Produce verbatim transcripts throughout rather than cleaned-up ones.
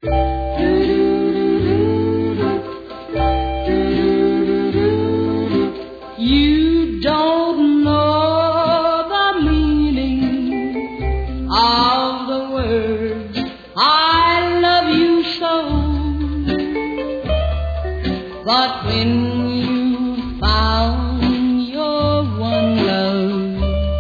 You don't know the meaning of the words I love you so. But when you found your one love,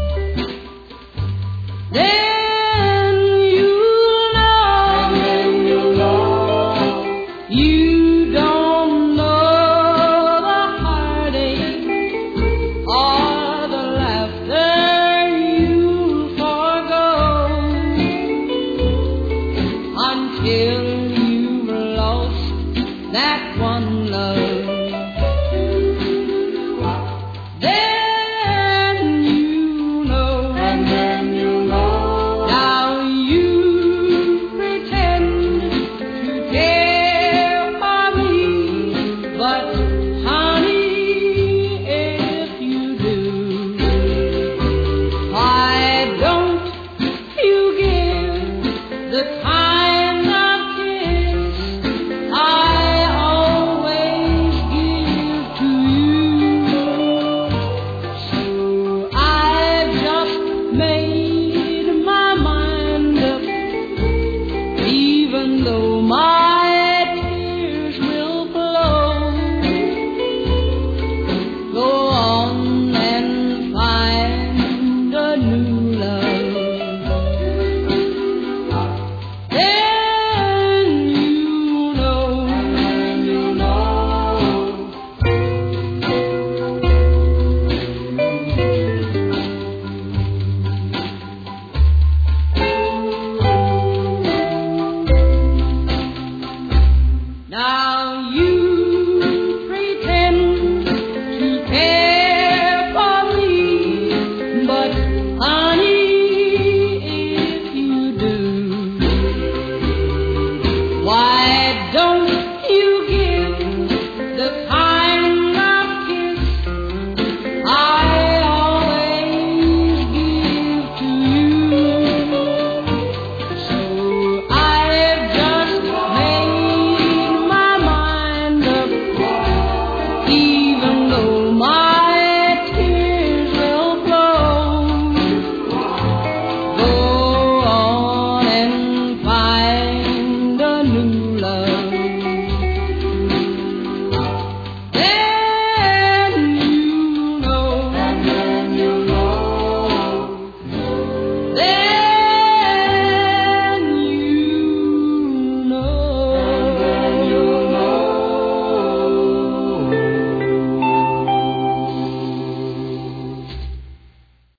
then you know, then you know you don't know the heartache or the laughter you forgo until you've lost that one love.